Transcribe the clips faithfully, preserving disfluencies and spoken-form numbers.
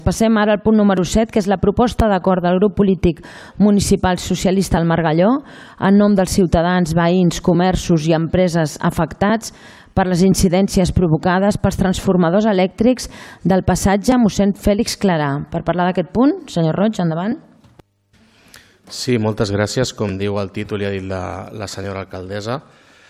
Passem ara al punt número set, que és la proposta d'acord del grup polític municipal socialista al Margalló, en nom dels ciutadans, veïns, comerços i empreses afectats per les incidències provocades pels transformadors elèctrics del passatge mossèn Fèlix Clarà. Per parlar d'aquest punt, senyor Roig, endavant. Sí, moltes gràcies. Com diu el títol i ha dit la, la senyora alcaldessa,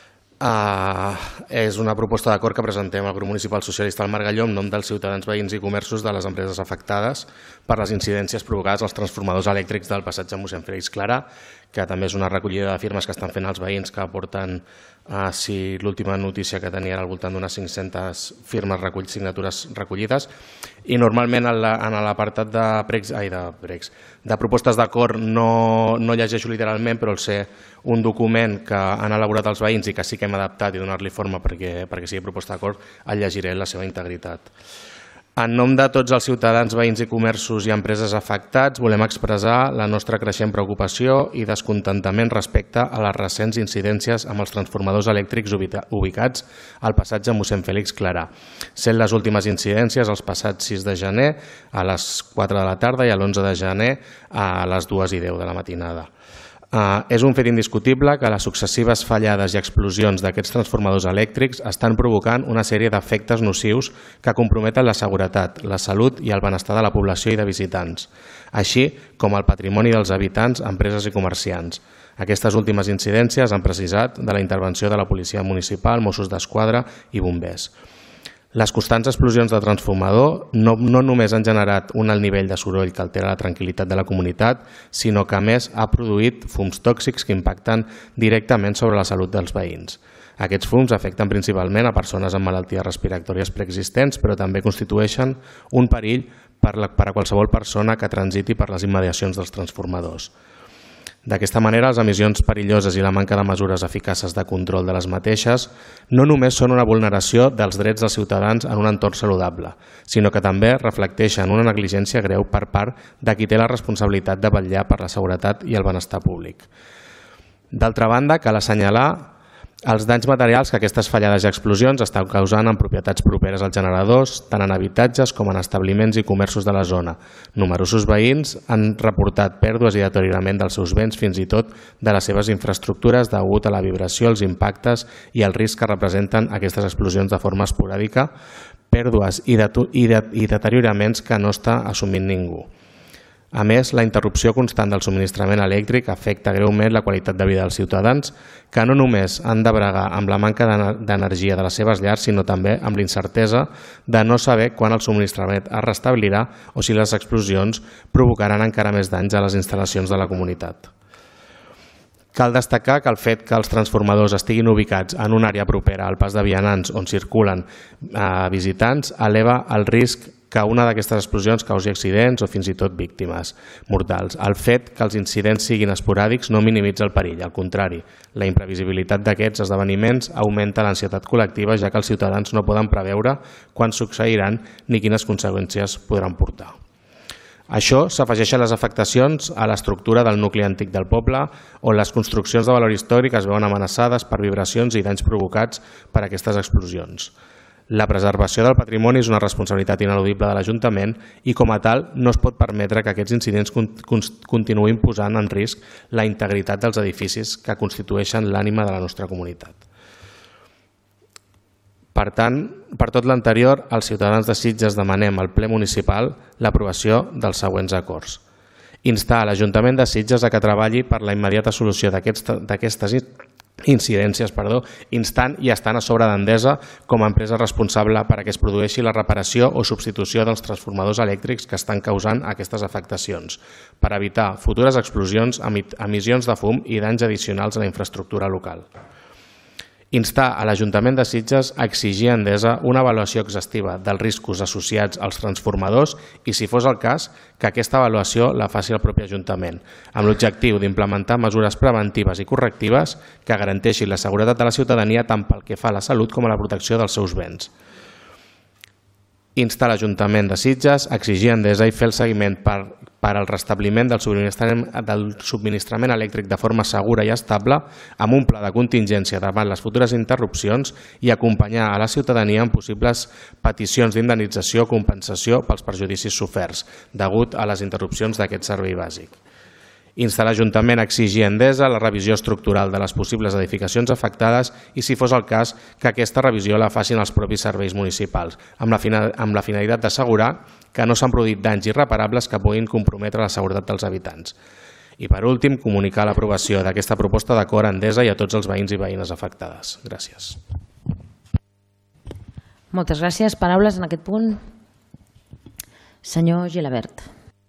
Uh, és una proposta d'acord que presentem al grup municipal socialista al Margalló en nom dels ciutadans, veïns i comerços de les empreses afectades per les incidències provocades als transformadors elèctrics del passatge mossèn Fèlix Clarà, que també és una recollida de firmes que estan fent els veïns, que aporten, uh, si l'última notícia que tenia era al voltant d'unes cinc-centes firmes recull, signatures recollides, i normalment en l'apartat de pregs, ai, de pregs, de propostes d'acord no, no llegeixo literalment, però el ser un document que han elaborat els veïns i que sí que hem adaptat i donar-li forma perquè, perquè sigui proposta d'acord, el llegiré en la seva integritat. En nom de tots els ciutadans, veïns i comerços i empreses afectats, volem expressar la nostra creixent preocupació i descontentament respecte a les recents incidències amb els transformadors elèctrics ubicats al passatge mossèn Fèlix Clarà, sent les últimes incidències els passats sis de gener a les quatre de la tarda i l'onze de gener a les dues i deu de la matinada. Uh, és un fet indiscutible que les successives fallades i explosions d'aquests transformadors elèctrics estan provocant una sèrie d'efectes nocius que comprometen la seguretat, la salut i el benestar de la població i de visitants, així com el patrimoni dels habitants, empreses i comerciants. Aquestes últimes incidències han precisat de la intervenció de la policia municipal, Mossos d'Esquadra i bombers. Les constants explosions de transformador no, no només han generat un alt nivell de soroll que altera la tranquil·litat de la comunitat, sinó que a més ha produït fums tòxics que impacten directament sobre la salut dels veïns. Aquests fums afecten principalment a persones amb malalties respiratòries preexistents, però també constitueixen un perill per, la, per a qualsevol persona que transiti per les immediacions dels transformadors. D'aquesta manera, les emissions perilloses i la manca de mesures eficaces de control de les mateixes no només són una vulneració dels drets dels ciutadans en un entorn saludable, sinó que també reflecteixen una negligència greu per part de qui té la responsabilitat de vetllar per la seguretat i el benestar públic. D'altra banda, cal assenyalar els danys materials que aquestes fallades i explosions estan causant en propietats properes als generadors, tant en habitatges com en establiments i comerços de la zona. Numerosos veïns han reportat pèrdues i deteriorament dels seus béns, fins i tot de les seves infraestructures, degut a la vibració, els impactes i el risc que representen aquestes explosions de forma esporàdica, pèrdues i, de, i, de, i deterioraments que no està assumint ningú. A més, la interrupció constant del subministrament elèctric afecta greument la qualitat de vida dels ciutadans, que no només han de bregar amb la manca d'energia de les seves llars, sinó també amb l'incertesa de no saber quan el subministrament es restablirà o si les explosions provocaran encara més danys a les instal·lacions de la comunitat. Cal destacar que el fet que els transformadors estiguin ubicats en una àrea propera al pas de vianants on circulen eh, visitants eleva el risc que una d'aquestes explosions causi accidents o fins i tot víctimes mortals. El fet que els incidents siguin esporàdics no minimitza el perill, al contrari, la imprevisibilitat d'aquests esdeveniments augmenta l'ansietat col·lectiva, ja que els ciutadans no poden preveure quan succeiran ni quines conseqüències podran portar. Això s'afegeix a les afectacions a l'estructura del nucli antic del poble, on les construccions de valor històric es veuen amenaçades per vibracions i danys provocats per aquestes explosions. La preservació del patrimoni és una responsabilitat ineludible de l'Ajuntament i, com a tal, no es pot permetre que aquests incidents continuïn posant en risc la integritat dels edificis que constitueixen l'ànima de la nostra comunitat. Per tant, per tot l'anterior, els ciutadans de Sitges demanem al ple municipal l'aprovació dels següents acords. Instar a l'Ajuntament de Sitges a que treballi per la immediata solució d'aquestes incidències, perdó, instant i estant a sobre d'Endesa com a empresa responsable per a que es produeixi la reparació o substitució dels transformadors elèctrics que estan causant aquestes afectacions, per evitar futures explosions, emissions de fum i danys addicionals a la infraestructura local. Instar a l'Ajuntament de Sitges a exigir a Endesa una avaluació exhaustiva dels riscos associats als transformadors i, si fos el cas, que aquesta avaluació la faci el propi Ajuntament, amb l'objectiu d'implementar mesures preventives i correctives que garanteixin la seguretat de la ciutadania tant pel que fa a la salut com a la protecció dels seus béns. Instar l'Ajuntament de Sitges a exigir a Endesa i fer el seguiment per per al restabliment del subministrament, del subministrament elèctric de forma segura i estable, amb un pla de contingència davant les futures interrupcions i acompanyar a la ciutadania en possibles peticions d'indemnització o compensació pels perjudicis soferts degut a les interrupcions d'aquest servei bàsic. Instar l'Ajuntament a exigir a Endesa la revisió estructural de les possibles edificacions afectades i, si fos el cas, que aquesta revisió la facin els propis serveis municipals, amb la, amb la finalitat d'assegurar que no s'han produït danys irreparables que puguin comprometre la seguretat dels habitants. I, per últim, comunicar l'aprovació d'aquesta proposta d'acord a Endesa i a tots els veïns i veïnes afectades. Gràcies. Moltes gràcies. Paraules en aquest punt. Senyor Gilabert.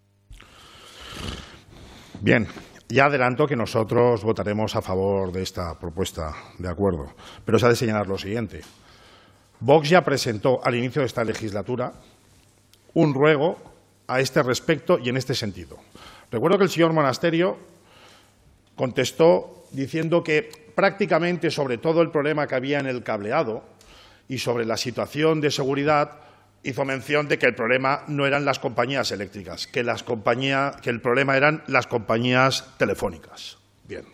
Bien, ya adelanto que nosotros votaremos a favor de esta propuesta de acuerdo, pero se ha de señalar lo siguiente. Vox ya presentó al inicio de esta legislatura un ruego a este respecto y en este sentido. Recuerdo que el señor Monasterio contestó diciendo que prácticamente sobre todo el problema que había en el cableado y sobre la situación de seguridad hizo mención de que el problema no eran las compañías eléctricas, que, las compañías, que el problema eran las compañías telefónicas. Bien.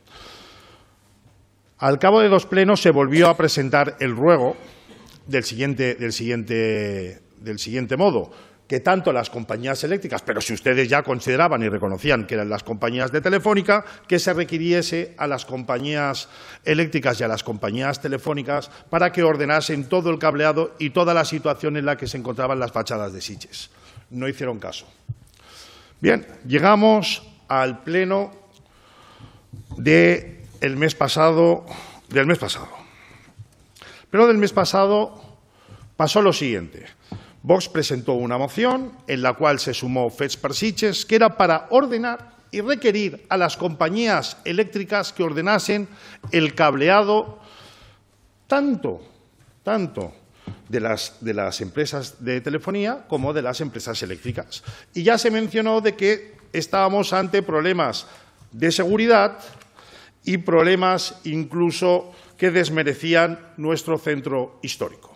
Al cabo de dos plenos se volvió a presentar el ruego del siguiente, del siguiente, del siguiente modo, que tanto las compañías eléctricas, pero si ustedes ya consideraban y reconocían que eran las compañías de Telefónica, que se requiriese a las compañías eléctricas y a las compañías telefónicas para que ordenasen todo el cableado y toda la situación en la que se encontraban las fachadas de Sitges. No hicieron caso. Bien, llegamos al pleno de el mes pasado, del mes pasado. Pero del mes pasado pasó lo siguiente. Vox presentó una moción en la cual se sumó Fets per Sitges, que era para ordenar y requerir a las compañías eléctricas que ordenasen el cableado tanto, tanto de las, de las empresas de telefonía como de las empresas eléctricas. Y ya se mencionó de que estábamos ante problemas de seguridad y problemas incluso que desmerecían nuestro centro histórico.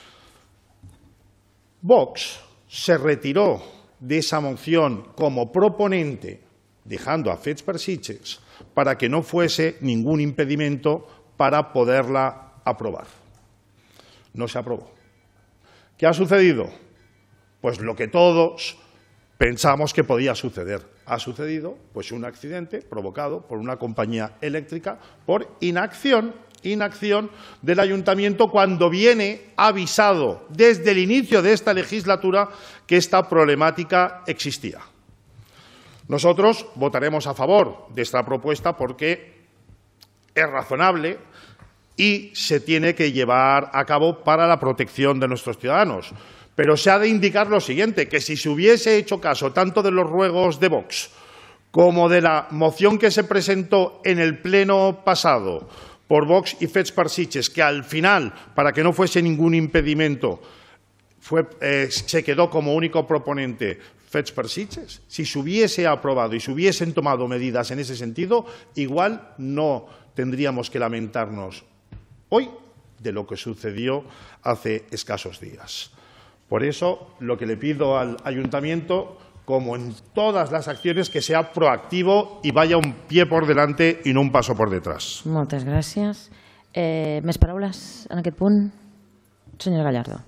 Vox se retiró de esa moción como proponente, dejando a Fets per Sitges para que no fuese ningún impedimento para poderla aprobar. No se aprobó. ¿Qué ha sucedido? Pues lo que todos pensamos que podía suceder. Ha sucedido pues un accidente provocado por una compañía eléctrica por inacción inacción del Ayuntamiento cuando viene avisado desde el inicio de esta legislatura que esta problemática existía. Nosotros votaremos a favor de esta propuesta porque es razonable y se tiene que llevar a cabo para la protección de nuestros ciudadanos. Pero se ha de indicar lo siguiente, que si se hubiese hecho caso tanto de los ruegos de Vox como de la moción que se presentó en el pleno pasado por Vox y Fets per Sitges, que al final, para que no fuese ningún impedimento, fue, eh, se quedó como único proponente Fets per Sitges, si se hubiese aprobado y se hubiesen tomado medidas en ese sentido, igual no tendríamos que lamentarnos hoy de lo que sucedió hace escasos días. Por eso, lo que le pido al Ayuntamiento, como en todas las acciones, que sea proactivo i vaya un pie por delante i no un paso por detrás. Moltes gràcies. Eh, més paraules en aquest punt? Senyor Gallardo.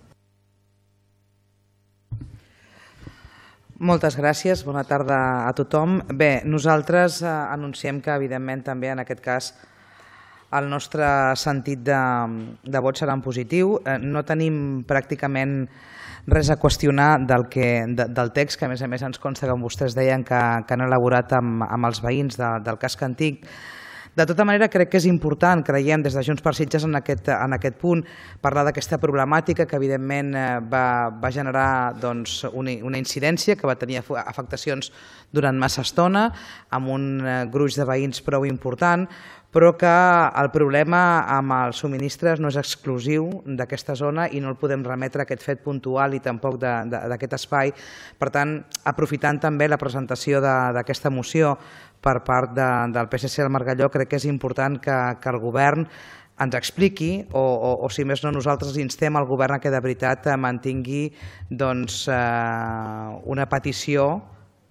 Moltes gràcies. Bona tarda a tothom. Bé, nosaltres eh, anunciem que, evidentment, també en aquest cas el nostre sentit de, de vot serà en positiu. Eh, no tenim pràcticament res a qüestionar del, que, de, del text, que a més a més ens consta, com vostès deien, que, que han elaborat amb, amb els veïns de, del casc antic. De tota manera, crec que és important, creiem, des de Junts per Sitges en aquest, en aquest punt, parlar d'aquesta problemàtica que, evidentment, va, va generar doncs, una, una incidència que va tenir afectacions durant massa estona, amb un gruix de veïns prou important, però que el problema amb els subministres no és exclusiu d'aquesta zona i no el podem remetre a aquest fet puntual i tampoc d'aquest espai. Per tant, aprofitant també la presentació d'aquesta moció per part de, del P S C al Margalló, crec que és important que, que el govern ens expliqui, o, o, o si més no nosaltres instem al govern a que de veritat mantingui doncs, eh, una petició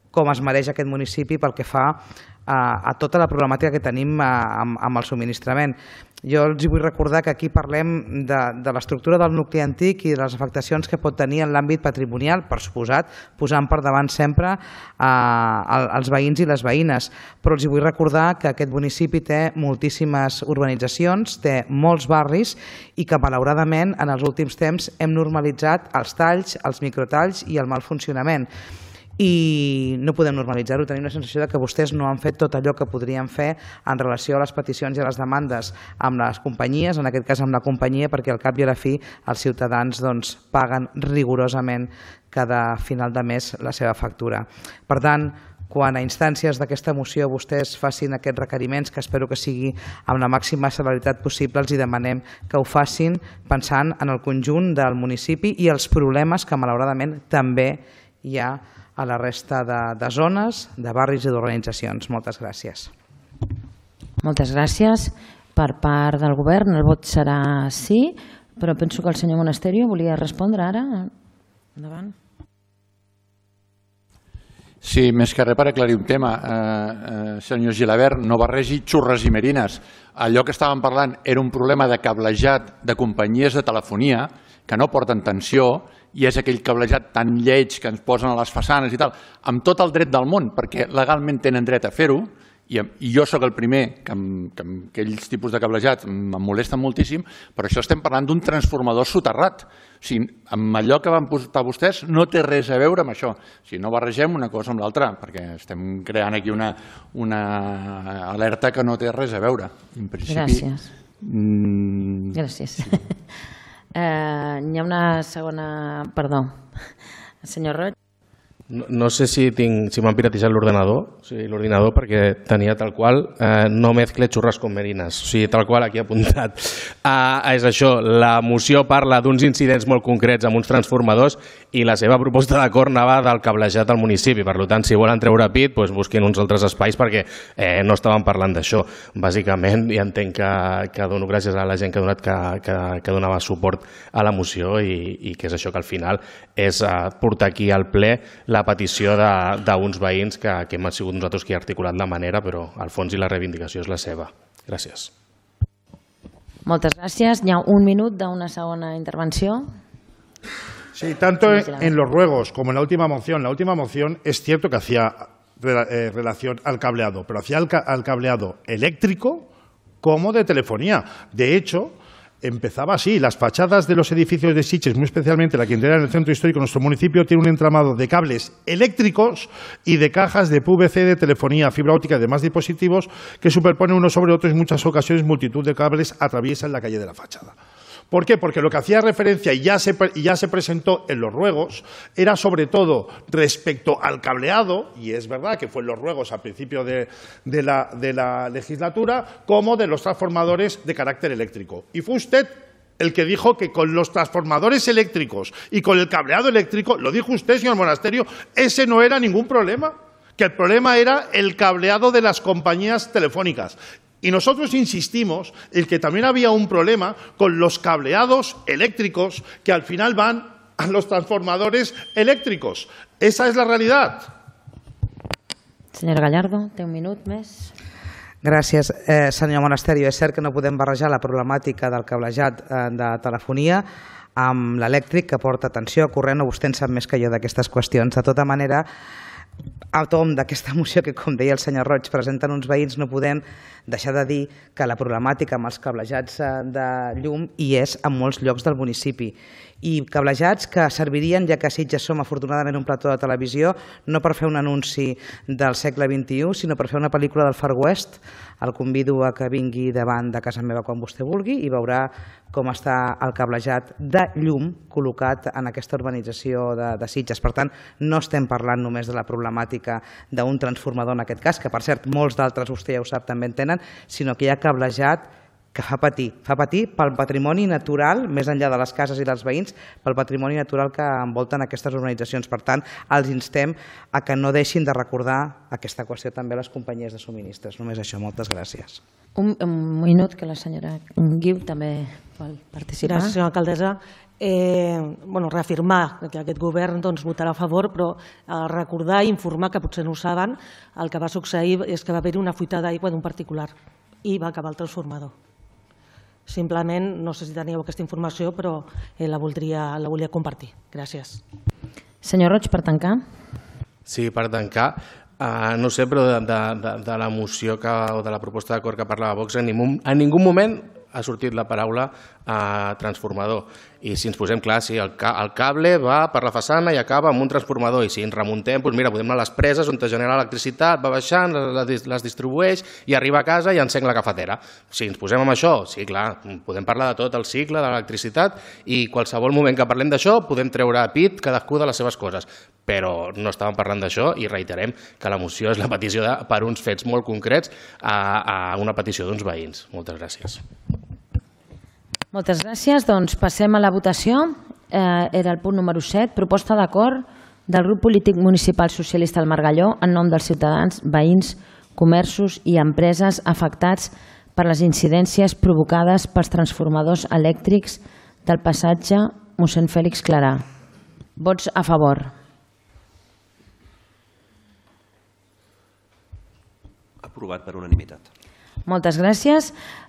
com es mereix aquest municipi pel que fa a tota la problemàtica que tenim amb el subministrament. Jo els vull recordar que aquí parlem de l'estructura del nucli antic i de les afectacions que pot tenir en l'àmbit patrimonial, per suposat, posant per davant sempre els veïns i les veïnes. Però els vull recordar que aquest municipi té moltíssimes urbanitzacions, té molts barris i que malauradament en els últims temps hem normalitzat els talls, els microtalls i el mal funcionament. I no podem normalitzar-ho. Tenim la sensació que vostès no han fet tot allò que podrien fer en relació a les peticions i a les demandes amb les companyies, en aquest cas amb la companyia, perquè al cap i a la fi els ciutadans paguen rigorosament cada final de mes la seva factura. Per tant, quan a instàncies d'aquesta moció vostès facin aquests requeriments, que espero que sigui amb la màxima celeritat possible, els demanem que ho facin pensant en el conjunt del municipi i els problemes que malauradament també hi ha a la resta de zones, de barris i d'organitzacions. Moltes gràcies. Moltes gràcies. Per part del govern el vot serà sí, però penso que el senyor Monasterio volia respondre ara. Endavant. Sí, més que res per aclarir un tema. Senyor Gilabert, no barregi xurres i merines. Allò que estàvem parlant era un problema de cablejat de companyies de telefonia que no porten tensió i és aquell cablejat tan lleig que ens posen a les façanes i tal, amb tot el dret del món, perquè legalment tenen dret a fer-ho, i jo sóc el primer que aquells tipus de cablejat em molesten moltíssim, però això estem parlant d'un transformador soterrat. O sigui, amb allò que van portar vostès no té res a veure amb això. O sigui, no barregem una cosa amb l'altra, perquè estem creant aquí una alerta que no té res a veure. Gràcies. Gràcies. Hi ha una segona... Perdó. Senyor Roig. No sé si m'han piratejat l'ordenador, l'ordinador, perquè tenia tal qual no mezcle xurras con merinas, o sigui, tal qual aquí apuntat. És això, la moció parla d'uns incidents molt concrets amb uns transformadors i la seva proposta d'acord anava del cablejat al municipi. Per tant, si volen treure pit, busquin uns altres espais perquè no estàvem parlant d'això. Bàsicament, i entenc que dono gràcies a la gent que ha donat que donava suport a la moció i que és això que al final és portar aquí al ple la la petició d'uns veïns que hem sigut nosaltres qui ha articulat la manera, però al fons i la reivindicació és la seva. Gràcies. Moltes gràcies. Hi ha un minut d'una segona intervenció. Sí, tanto en los ruegos como en la última moción. La última moción es cierto que hacía relación al cableado, pero hacía al cableado eléctrico como de telefonía. De hecho, empezaba así. Las fachadas de los edificios de Sitges, muy especialmente la que integra en el centro histórico de nuestro municipio, tiene un entramado de cables eléctricos y de cajas de P V C de telefonía, fibra óptica y demás dispositivos que superponen unos sobre otros y en muchas ocasiones multitud de cables atraviesan la calle de la fachada. ¿Por qué? Porque lo que hacía referencia y ya se, y ya se presentó en los ruegos era sobre todo respecto al cableado, y es verdad que fue en los ruegos al principio de, de, la, de la legislatura, como de los transformadores de carácter eléctrico. Y fue usted el que dijo que con los transformadores eléctricos y con el cableado eléctrico, lo dijo usted, señor Monasterio, ese no era ningún problema, que el problema era el cableado de las compañías telefónicas. Y nosotros insistimos en que también había un problema con los cableados eléctricos que al final van a los transformadores eléctricos. Esa es la realidad. Senyora Gallardo, té un minut més. Gràcies, eh, senyor Monasterio. És cert que no podem barrejar la problemàtica del cablejat eh, de telefonia amb l'elèctric, que porta tensió corrent, o vostè en sap més que jo d'aquestes qüestions. De tota manera, a tom d'aquesta moció que, com deia el senyor Roig, presenten uns veïns, no podem deixar de dir que la problemàtica amb els cablejats de llum hi és en molts llocs del municipi. I cablejats que servirien, ja que a Sitges som afortunadament un plató de televisió, no per fer un anunci del segle vint-i-u, sinó per fer una pel·lícula del Far West. El convido a que vingui davant de casa meva quan vostè vulgui i veurà com està el cablejat de llum col·locat en aquesta urbanització de, de Sitges. Per tant, no estem parlant només de la problemàtica d'un transformador en aquest cas, que per cert molts d'altres, vostè ja ho sap, també en tenen, sinó que hi ha cablejat que fa patir, fa patir pel patrimoni natural, més enllà de les cases i dels veïns, pel patrimoni natural que envolten aquestes urbanitzacions. Per tant, els instem a que no deixin de recordar aquesta qüestió també a les companyies de subministres. Només això, moltes gràcies. Un, un minut, que la senyora Guiu també vol participar. Gràcies, senyora alcaldessa. Eh, bueno, reafirmar que aquest govern doncs, votarà a favor, però eh, recordar i informar, que potser no ho saben, el que va succeir és que va haver-hi una fuita d'aigua d'un particular i va acabar el transformador. Simplement, no sé si teníeu aquesta informació, però eh, la, voldria, la volia compartir. Gràcies. Senyor Roig, per tancar. Sí, per tancar. Uh, no sé, però de, de, de la moció que, o de la proposta d'acord que parlava Vox, en ningú, en ningú moment ha sortit la paraula uh, transformador. I si ens posem clar, sí, el, ca el cable va per la façana i acaba amb un transformador. I si ens remuntem, doncs mira, podem anar a les preses on es genera electricitat, va baixant, les, les distribueix i arriba a casa i encén la cafetera. Si ens posem amb això, sí, clar, podem parlar de tot el cicle de l'electricitat i qualsevol moment que parlem d'això podem treure a pit cadascú de les seves coses. Però no estàvem parlant d'això i reiterem que la moció és la petició de, per uns fets molt concrets a, a una petició d'uns veïns. Moltes gràcies. Moltes gràcies. Doncs passem a la votació. Eh, era el punt número set. Proposta d'acord del grup polític municipal socialista del Margalló en nom dels ciutadans, veïns, comerços i empreses afectats per les incidències provocades pels transformadors elèctrics del passatge mossèn Fèlix Clarà. Vots a favor. Aprovat per unanimitat. Moltes gràcies.